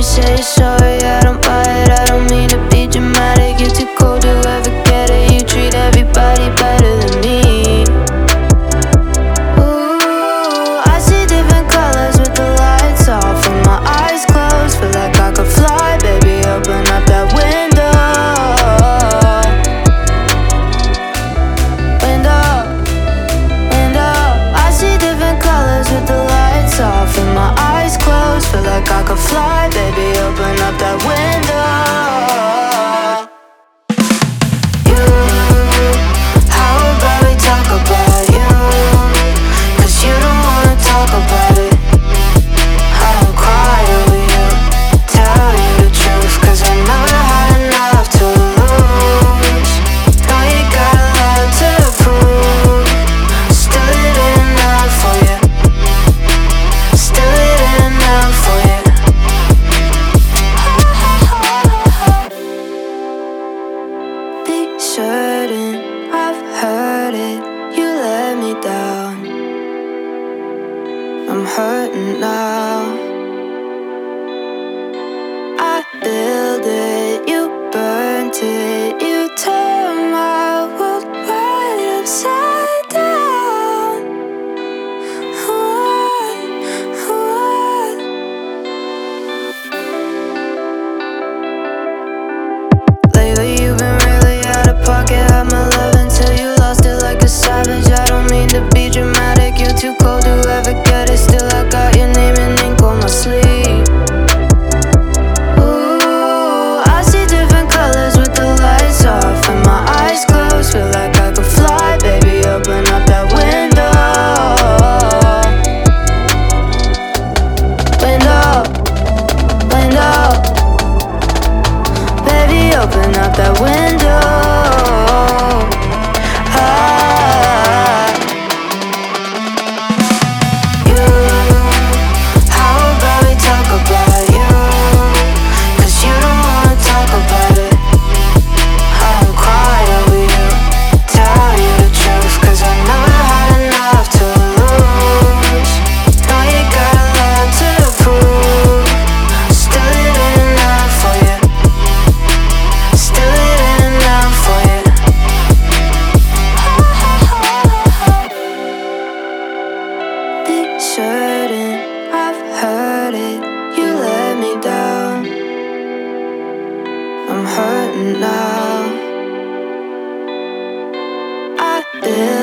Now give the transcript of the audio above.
me say you're sorry, I don't buy it. I don't mean to be dramatic. You're too cold to ever get it. You treat everybody better than me. Ooh, I see different colors with the lights off and my eyes closed. Feel like I could fly, baby, open up that window. I see different colors with the lights off and my eyes closed. Feel like I could fly, baby, open up that window. You, how about we talk about you? 'Cause you don't wanna talk about it. I don't cry over you, tell you the truth, 'cause I never had enough to lose. Now you got a lot to prove. Still it ain't enough for you. Still it ain't enough for you. Be certain I've heard it. You let me down. I'm hurting now. I built it, you burnt it. You turned my world right upside down. Lately you've been really out of pocket. Had my love until you lost it like a savage. I don't mean to be dramatic. You're too cold to ever get it. Still I got your name in ink on my sleeve. Ooh, I see different colors with the lights off and my eyes closed. Feel like I could fly, baby, open up that window. Window, baby, open up that window. You, how about we talk about you? 'Cause you don't wanna talk about it. I don't cry over you, tell you the truth, 'cause I never had enough to lose. Now you got a lot to prove. Still it ain't enough for you. Still it ain't enough for you. Be certain I've heard it. You let me down. I'm hurting now. I built